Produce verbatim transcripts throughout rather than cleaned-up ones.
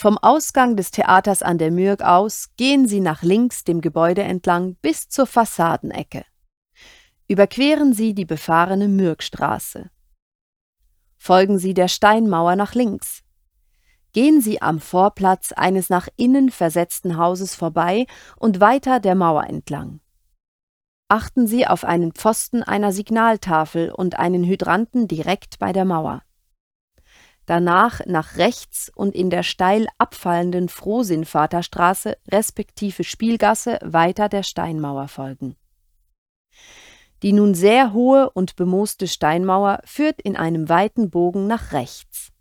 Vom Ausgang des Theaters an der Mürg aus gehen Sie nach links dem Gebäude entlang bis zur Fassadenecke. Überqueren Sie die befahrene Mürgstraße. Folgen Sie der Steinmauer nach links. Gehen Sie am Vorplatz eines nach innen versetzten Hauses vorbei und weiter der Mauer entlang. Achten Sie auf einen Pfosten einer Signaltafel und einen Hydranten direkt bei der Mauer. Danach nach rechts und in der steil abfallenden Frohsinnvaterstraße respektive Spielgasse weiter der Steinmauer folgen. Die nun sehr hohe und bemooste Steinmauer führt in einem weiten Bogen nach rechts.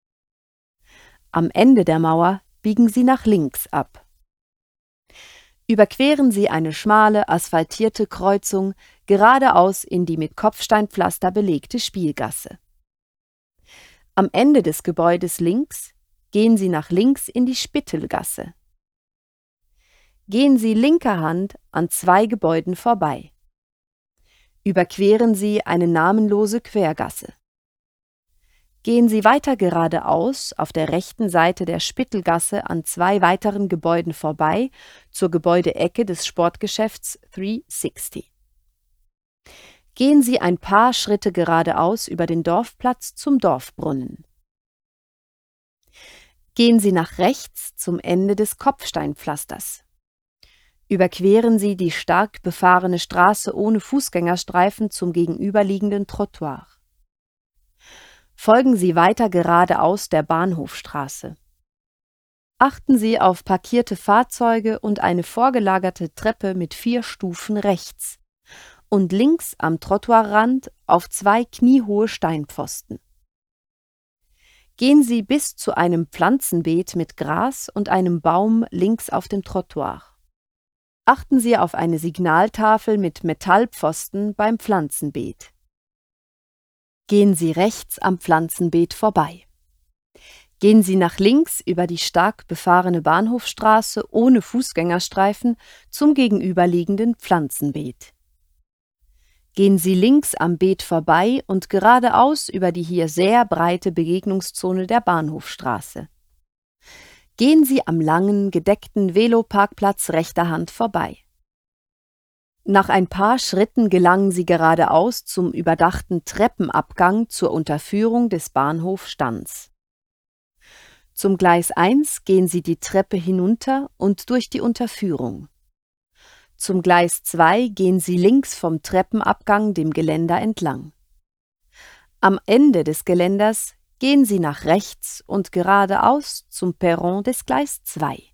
Am Ende der Mauer biegen Sie nach links ab. Überqueren Sie eine schmale, asphaltierte Kreuzung geradeaus in die mit Kopfsteinpflaster belegte Spielgasse. Am Ende des Gebäudes links gehen Sie nach links in die Spittelgasse. Gehen Sie linker Hand an zwei Gebäuden vorbei. Überqueren Sie eine namenlose Quergasse. Gehen Sie weiter geradeaus auf der rechten Seite der Spittelgasse an zwei weiteren Gebäuden vorbei zur Gebäudeecke des Sportgeschäfts dreihundertsechzig. Gehen Sie ein paar Schritte geradeaus über den Dorfplatz zum Dorfbrunnen. Gehen Sie nach rechts zum Ende des Kopfsteinpflasters. Überqueren Sie die stark befahrene Straße ohne Fußgängerstreifen zum gegenüberliegenden Trottoir. Folgen Sie weiter geradeaus der Bahnhofstraße. Achten Sie auf parkierte Fahrzeuge und eine vorgelagerte Treppe mit vier Stufen rechts und links am Trottoirrand auf zwei kniehohe Steinpfosten. Gehen Sie bis zu einem Pflanzenbeet mit Gras und einem Baum links auf dem Trottoir. Achten Sie auf eine Signaltafel mit Metallpfosten beim Pflanzenbeet. Gehen Sie rechts am Pflanzenbeet vorbei. Gehen Sie nach links über die stark befahrene Bahnhofstraße ohne Fußgängerstreifen zum gegenüberliegenden Pflanzenbeet. Gehen Sie links am Beet vorbei und geradeaus über die hier sehr breite Begegnungszone der Bahnhofstraße. Gehen Sie am langen, gedeckten Veloparkplatz rechter Hand vorbei. Nach ein paar Schritten gelangen Sie geradeaus zum überdachten Treppenabgang zur Unterführung des Bahnhofstands. Zum Gleis eins gehen Sie die Treppe hinunter und durch die Unterführung. Zum Gleis zwei gehen Sie links vom Treppenabgang dem Geländer entlang. Am Ende des Geländers gehen Sie nach rechts und geradeaus zum Perron des Gleis zwei.